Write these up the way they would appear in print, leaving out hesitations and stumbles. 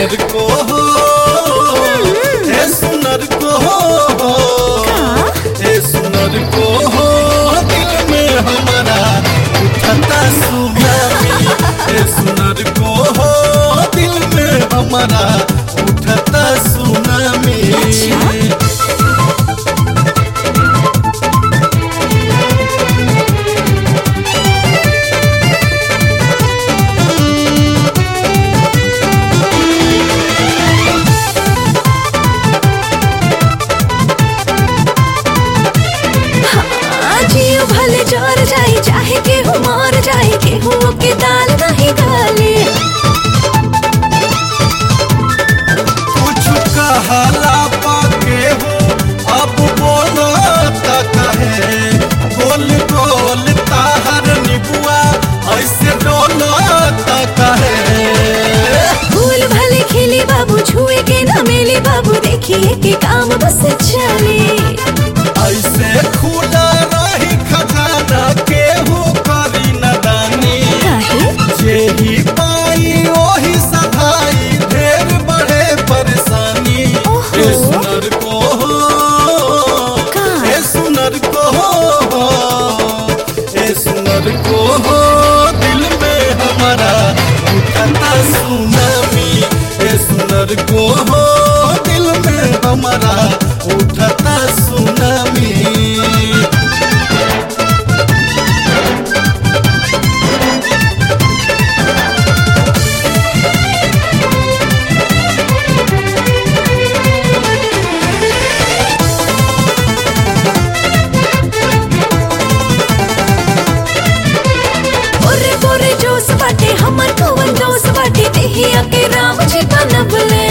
सुनर को हो, हे सुनर को हो, हे सुनर को हो, दिल में हमारा उठता सुनामी। हे सुनर को हो, दिल में हमारा उठता सुनामी। भले जोर जाए चाहे केहू मार जाए, केहू के दाल नहीं गाले। कुछ कहला पाके हो अब बोलो कहे, गोल गोल ताहर निबुआ ऐसे डोलो कहे। फूल भले खिली बाबू छुए के न मिली बाबू, देखिए के काम बस चले। ऐसे खुला रही खजाना केहू करी नदानी, जेही पाई ओही सधाई ढेर बड़े परेशानी। हे सुनर को हो, हे सुनर को हो, हे सुनर को हो, दिल में हमारा उठता सुनामी। हे सुनर को हो, दिल में हमारा उठता सुनामी। बोरे बोरे जोश बाटे हमर कवन जोश बाटे, देहिया के राम जी बनबले।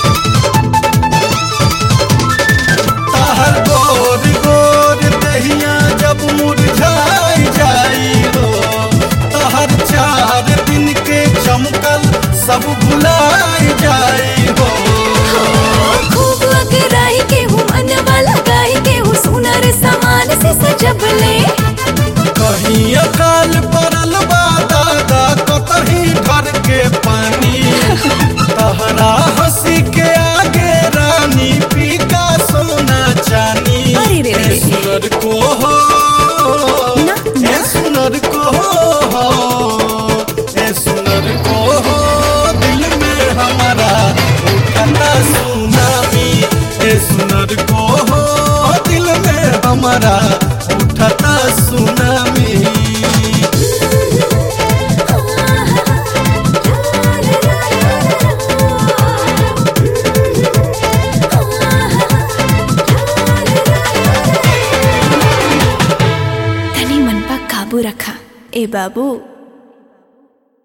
ताहर गोर गोर दहिया जब मुरझाई जाई हो, ताहर 4 दिन के चमकल सब भुलाई जाई हो। खूब अगराई केहू मनवा लगाई, केहू सुनर सामान से सजबले। कहीं अकाल पड़ल बा दादा कतही घर के पानी, तहरा हंसी के आगे रानी फीका सोना चानी। हे सुनर को हो, हे सुनर को हो, हे सुनर को हो, दिल में हमारा उठता सुनामी। हे सुनर को हो, दिल में हमारा उठता सुनामी। तनी मन पर काबू रखा ए बाबू।